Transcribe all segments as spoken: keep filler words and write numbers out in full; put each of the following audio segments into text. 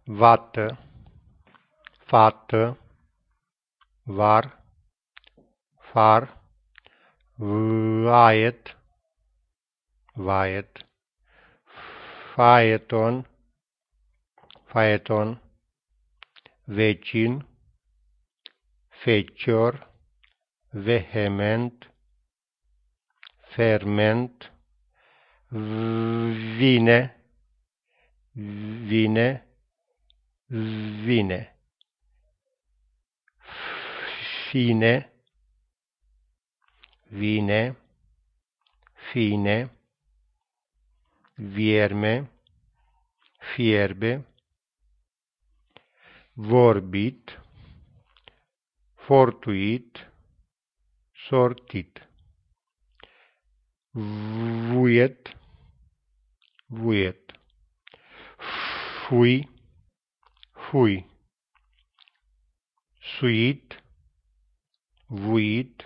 vată, fată, var, far, vaet, vaet, faeton, faeton, vecin, fecior, vehement, ferment, vine, vine, vine, fine, vine, fine, vierme, fierbe, vorbit, fortuit, sortit, vuiet, vuiet, fui, fui, suit, vuit,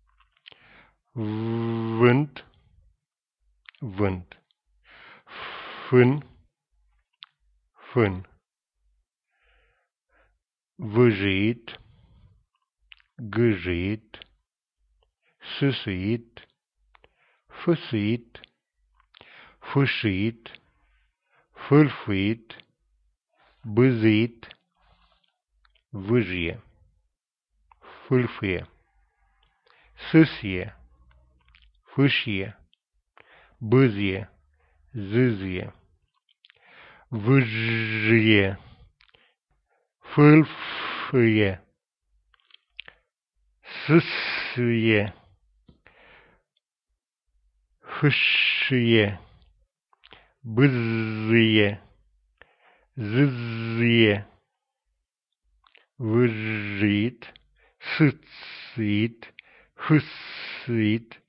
vânt, vânt, fân, fân, vâjit, gâjit, sâsâit, fâsâit, fâșit, fâlfâit, bâzit, vâjie, fâlfâie, sâsie, fâșie, bâzie, zâzie, vâjie, fâlfâie, sâsâie, fâșie, bâzie, zâzie, vâjit, sâțit, fâsâit,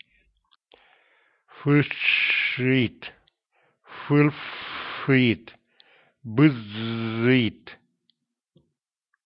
fâșit, fâlfâit, bâzâit,